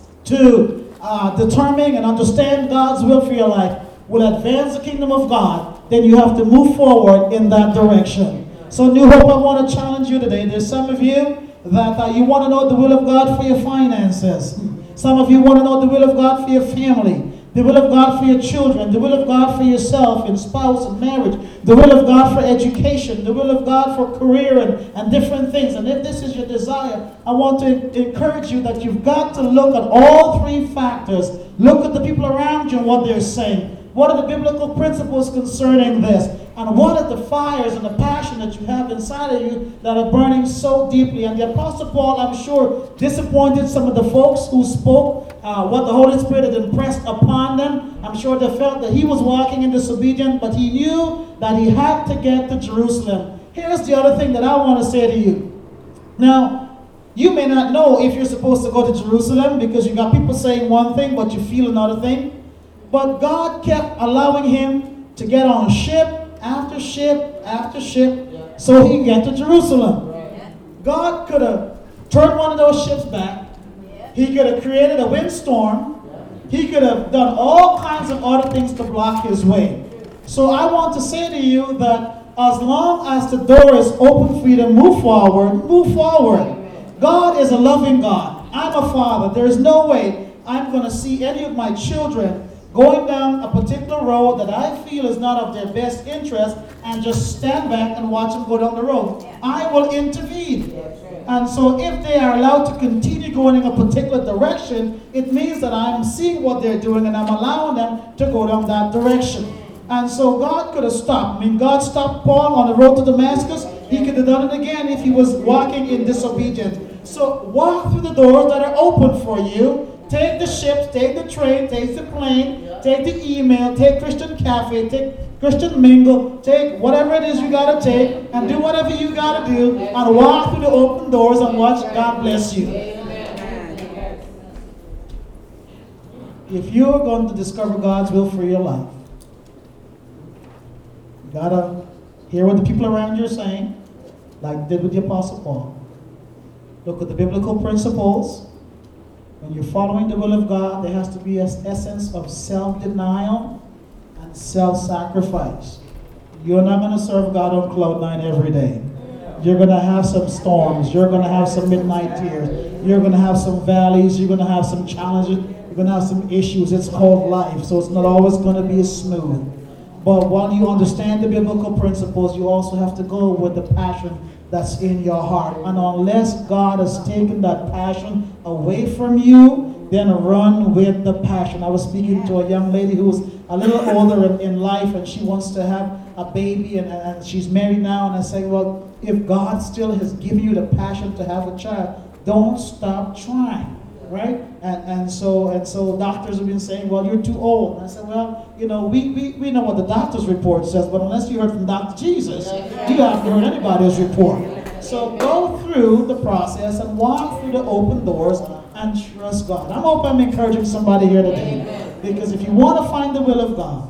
to uh, determine and understand God's will for your life will advance the kingdom of God, then you have to move forward in that direction. So New Hope, I want to challenge you today. There's some of you that uh, you want to know the will of God for your finances. Some of you want to know the will of God for your family. The will of God for your children, the will of God for yourself in spouse and marriage, the will of God for education, the will of God for career and, and different things. And if this is your desire, I want to encourage you that you've got to look at all three factors. Look at the people around you and what they're saying. What are the biblical principles concerning this? And what are the fires and the passion that you have inside of you that are burning so deeply? And the Apostle Paul, I'm sure, disappointed some of the folks who spoke uh, what the Holy Spirit had impressed upon them. I'm sure they felt that he was walking in disobedience, but he knew that he had to get to Jerusalem. Here's the other thing that I want to say to you. Now, you may not know if you're supposed to go to Jerusalem because you got people saying one thing, but you feel another thing. But God kept allowing him to get on ship after ship after ship so he could get to Jerusalem. God could have turned one of those ships back. He could have created a windstorm. He could have done all kinds of other things to block his way. So I want to say to you that as long as the door is open for you to move forward, move forward. God is a loving God. I'm a father. There is no way I'm going to see any of my children going down a particular road that I feel is not of their best interest and just stand back and watch them go down the road. I will intervene. And so if they are allowed to continue going in a particular direction, it means that I'm seeing what they're doing and I'm allowing them to go down that direction. And so God could have stopped. I mean, God stopped Paul on the road to Damascus. He could have done it again if he was walking in disobedience. So walk through the doors that are open for you. Take the ships, take the train, take the plane, take the email, take Christian Cafe, take Christian Mingle, take whatever it is you got to take, and do whatever you got to do, and walk through the open doors and watch God bless you. If you're going to discover God's will for your life, you got to hear what the people around you are saying, like they did with the Apostle Paul. Look at the biblical principles. When you're following the will of God, there has to be an essence of self-denial and self-sacrifice. You're not going to serve God on cloud nine every day. You're going to have some storms. You're going to have some midnight tears. You're going to have some valleys. You're going to have some challenges. You're going to have some issues. It's called life, so it's not always going to be smooth. But while you understand the biblical principles, you also have to go with the passion that's in your heart. And unless God has taken that passion away from you, then run with the passion. I was speaking to a young lady who was a little older in, in life, and she wants to have a baby, and, and she's married now. And I say, well, if God still has given you the passion to have a child, don't stop trying. Right? And and so and so doctors have been saying, well, you're too old. And I said, well, you know, we, we, we know what the doctor's report says, but unless you heard from Doctor Jesus, you haven't heard anybody's report. So go through the process and walk through the open doors and trust God. I hope I'm encouraging somebody here today. Because if you want to find the will of God,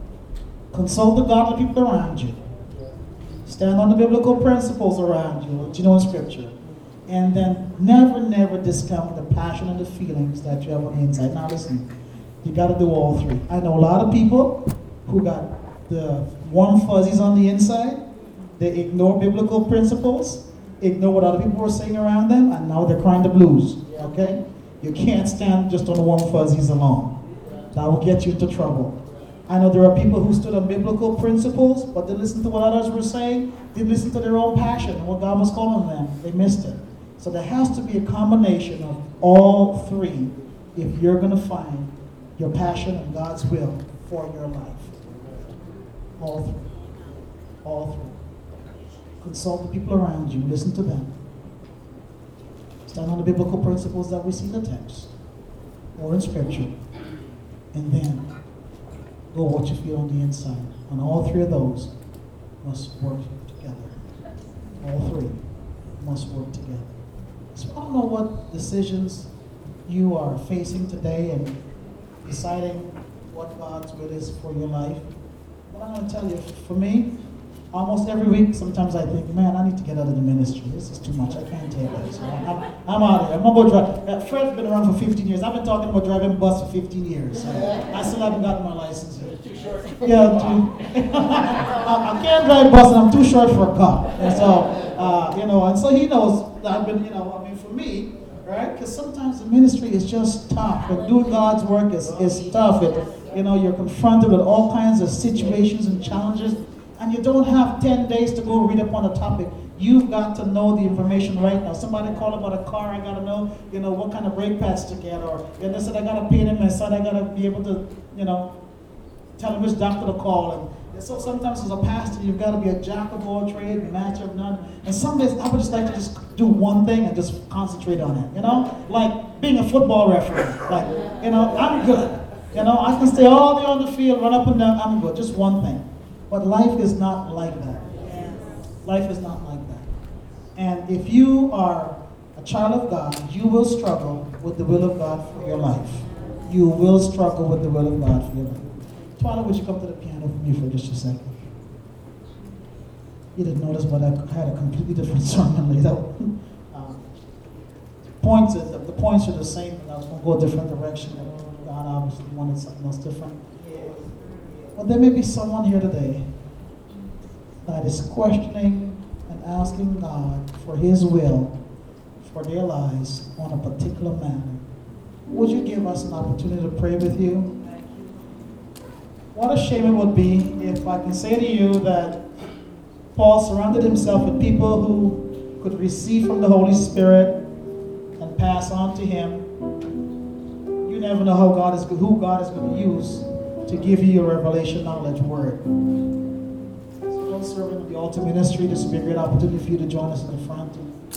consult the godly people around you. Stand on the biblical principles around you, what you know in Scripture. And then never, never discount the passion and the feelings that you have on the inside. Now listen, you got to do all three. I know a lot of people who got the warm fuzzies on the inside. They ignore biblical principles, ignore what other people were saying around them, and now they're crying the blues. Okay? You can't stand just on the warm fuzzies alone. That will get you into trouble. I know there are people who stood on biblical principles, but they listened to what others were saying. They listened to their own passion and what God was calling them. They missed it. So there has to be a combination of all three if you're going to find your passion and God's will for your life. All three. All three. Consult the people around you. Listen to them. Stand on the biblical principles that we see in the text or in Scripture. And then go what you feel on the inside. And all three of those must work together. All three must work together. So I don't know what decisions you are facing today and deciding what God's will is for your life. But I'm going to tell you, for me, almost every week, sometimes I think, man, I need to get out of the ministry. This is too much. I can't take this. So I'm, I'm out of here. I'm going to go drive. Uh, Fred's been around for fifteen years. I've been talking about driving bus for fifteen years. So I still haven't gotten my license yet. Too short. Yeah, too. I, I can't drive bus, and I'm too short for a car. And so, uh, you know, and so he knows that I've been, you know, I mean, for me, right? Because sometimes the ministry is just tough. And doing God's work is, is tough. It, you know, you're confronted with all kinds of situations and challenges, and you don't have ten days to go read up on a topic. You've got to know the information right now. Somebody called about a car, I got to know, you know, what kind of brake pads to get, or and they said I got to paint in my son, I got to be able to, you know, tell him which doctor to call. And, and so sometimes as a pastor, you've got to be a jack of all trades, master of none. And some days I would just like to just do one thing and just concentrate on it, you know? Like being a football referee. Like, you know, I'm good. You know, I can stay all day on the field, run up and down, I'm good. Just one thing. But life is not like that. Life is not like that. And if you are a child of God, you will struggle with the will of God for your life. You will struggle with the will of God for your life. Twyla, would you come to the piano for me for just a second? You didn't notice, but I had a completely different sermon laid out. um, points is, the, the points are the same, but I was going to go a different direction. God obviously wanted something else different. But there may be someone here today that is questioning and asking God for His will for their lives on a particular matter. Would you give us an opportunity to pray with you? What a shame it would be if I can say to you that Paul surrounded himself with people who could receive from the Holy Spirit and pass on to him. You never know how God is, who God is going to use to give you your revelation knowledge word. So those serving with the altar ministry, this will be a great opportunity for you to join us in the front.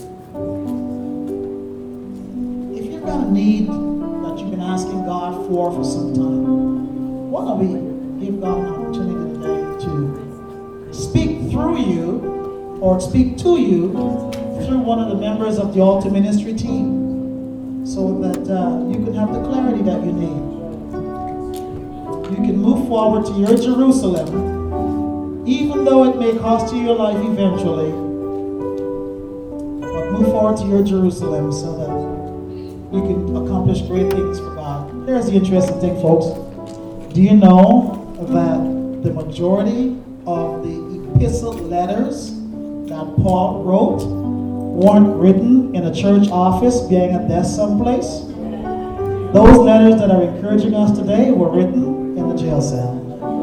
If you've got a need that you've been asking God for for some time, why don't we give God an opportunity today to speak through you or speak to you through one of the members of the altar ministry team, so that uh, you can have the clarity that you need. You can move forward to your Jerusalem, even though it may cost you your life eventually. But move forward to your Jerusalem so that you can accomplish great things for God. Here's the interesting thing, folks. Do you know that the majority of the epistle letters that Paul wrote weren't written in a church office behind a desk someplace? Those letters that are encouraging us today were written in the jail cell.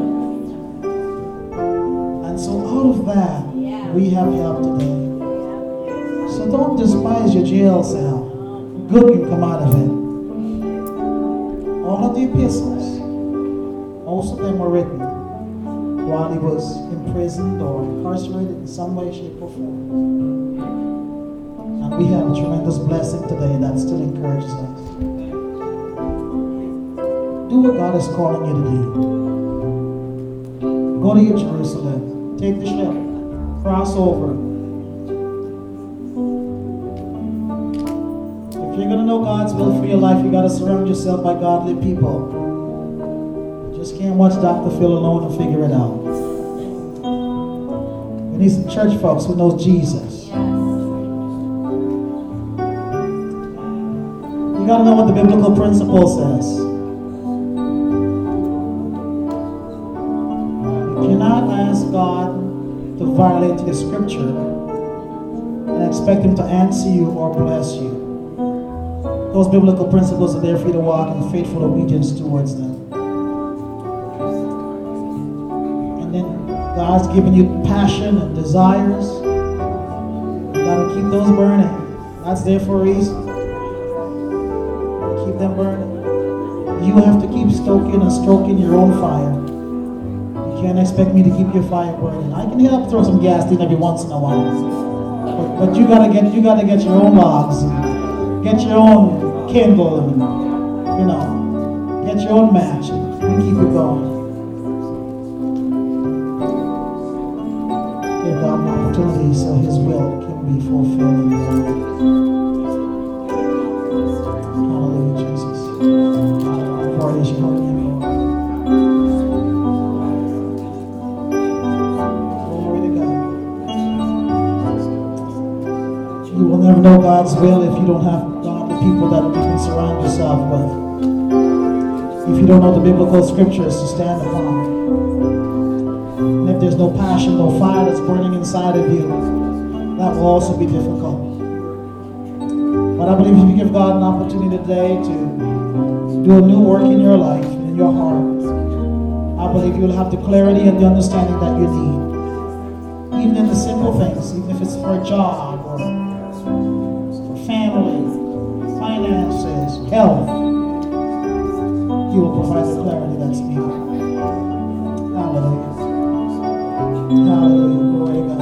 And so out of that, we have help today. So don't despise your jail cell. Good can come out of it. All of the epistles, most of them were written while he was imprisoned or incarcerated in some way, shape, or form. And we have a tremendous blessing today that still encourages us. Do what God is calling you to do. Go to your Jerusalem. Take the ship. Cross over. If you're going to know God's will for your life, you got to surround yourself by godly people. You just can't watch Doctor Phil alone and figure it out. You need some church folks who know Jesus. You got to know what the biblical principle says. You cannot ask God to violate His scripture and expect Him to answer you or bless you. Those biblical principles are there for you to walk in faithful obedience towards them. And then God's given you passion and desires. You got to keep those burning. That's there for a reason. Keep them burning. You have to keep stoking and stroking your own fire. You can't expect me to keep your fire burning. I can help throw some gas in every once in a while. But, but you gotta get you gotta get your own logs. Get your own kindle and, you know, get your own match and we keep it going. Give God an opportunity so His will can be fulfilled in your life. Hallelujah, Jesus. Praise you, Lord. Glory to God. You will never know God's will if you don't have people that you can surround yourself with. If you don't know the biblical scriptures to stand upon, and if there's no passion, no fire that's burning inside of you, that will also be difficult. But I believe if you give God an opportunity today to do a new work in your life, in your heart, I believe you'll have the clarity and the understanding that you need. Even in the simple things, even if it's for a job or for family, finances, health, He will provide the clarity that's needed. Hallelujah. Hallelujah.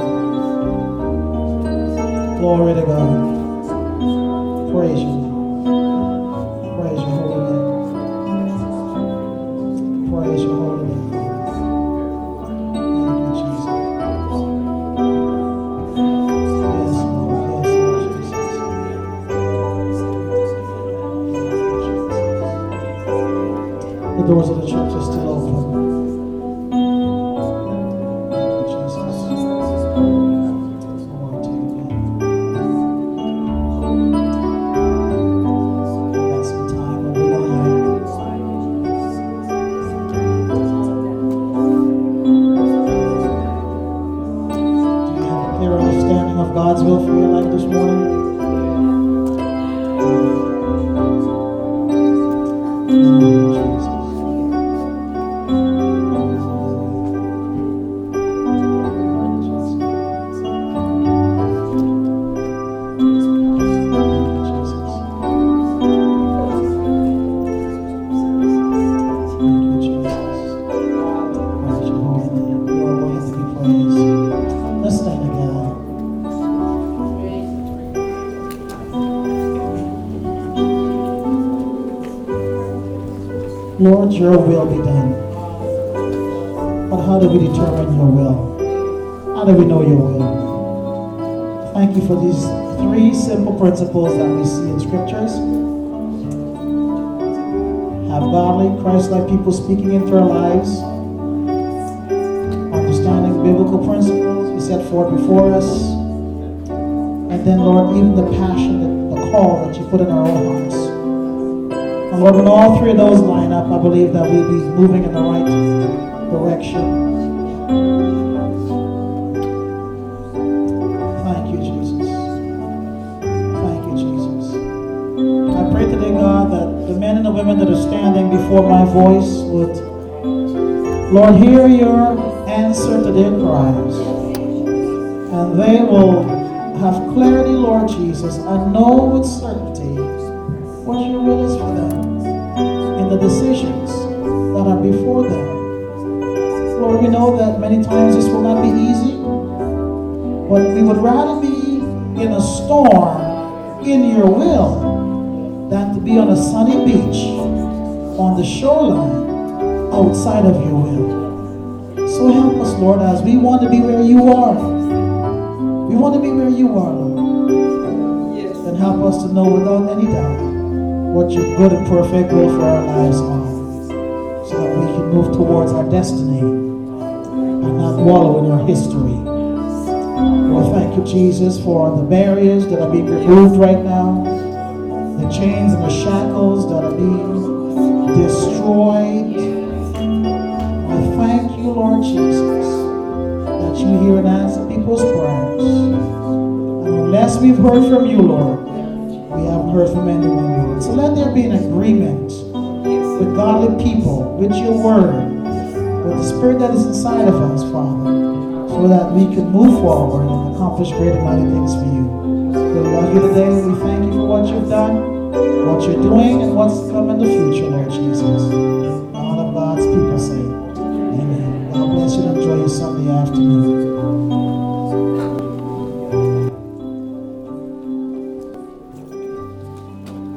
Glory to God. Glory to God. Praise you. Praise your holy name. Praise your holy name. Thank you, Jesus. Yes, Lord. Yes, Lord Jesus. The doors of the church are still open. Thank you, Jesus. Glory to you, God. We got some time, but we don't have it. Do you have a clear understanding of God's will for your life this morning? Lord, your will be done. But how do we determine your will? How do we know your will? Thank you for these three simple principles that we see in scriptures. Have godly, Christ-like people speaking into our lives. Understanding biblical principles you set forth before us. And then, Lord, even the passion, the, the call that you put in our own hearts. And Lord, when all three of those line up, I believe that we'll be moving in the right direction. Thank you, Jesus. Thank you, Jesus. I pray today, God, that the men and the women that are standing before my voice would, Lord, hear your answer to their cries. And they will have clarity, Lord Jesus, and know with certainty what your will is for them in the decisions that are before them. Lord, we know that many times this will not be easy, but we would rather be in a storm in your will than to be on a sunny beach on the shoreline outside of your will. So help us, Lord, as we want to be where you are. We want to be where you are, Lord. Then help us to know without any doubt what your good and perfect will for our lives are, so that we can move towards our destiny and not wallow in our history. Lord, thank you, Jesus, for the barriers that are being removed right now, the chains and the shackles that are being destroyed. I thank you, Lord Jesus, that you hear and answer people's prayers. And unless we've heard from you, Lord, we haven't heard from anyone, Lord. So let there be an agreement with godly people, with your word, with the spirit that is inside of us, Father, so that we can move forward and accomplish great and mighty things for you. We love you today. We thank you for what you've done, what you're doing, and what's to come in the future.